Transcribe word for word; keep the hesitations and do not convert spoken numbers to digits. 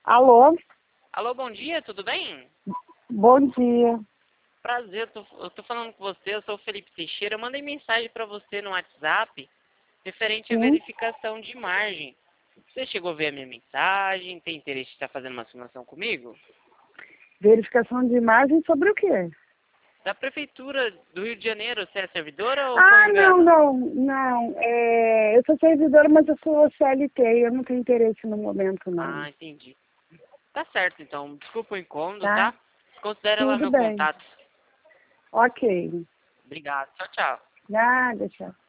Alô? Alô, bom dia, tudo bem? Bom dia. Prazer, tô, eu tô falando com você, eu sou o Felipe Teixeira. Eu mandei mensagem para você no WhatsApp referente à Sim. verificação de margem. Você chegou a ver a minha mensagem? Tem interesse em estar fazendo uma simulação comigo? Verificação de imagem sobre o quê? Da Prefeitura do Rio de Janeiro, você é servidora ou foi um Ah, não, engano? não, não. É, eu sou servidora, mas eu sou C L T. Eu não tenho interesse no momento, não. Ah, entendi. Tá certo, então. Desculpa o incômodo, Tá? tá? Considera lá Tudo meu bem. contato. Ok. Obrigado. Tchau, tchau. Nada, tchau.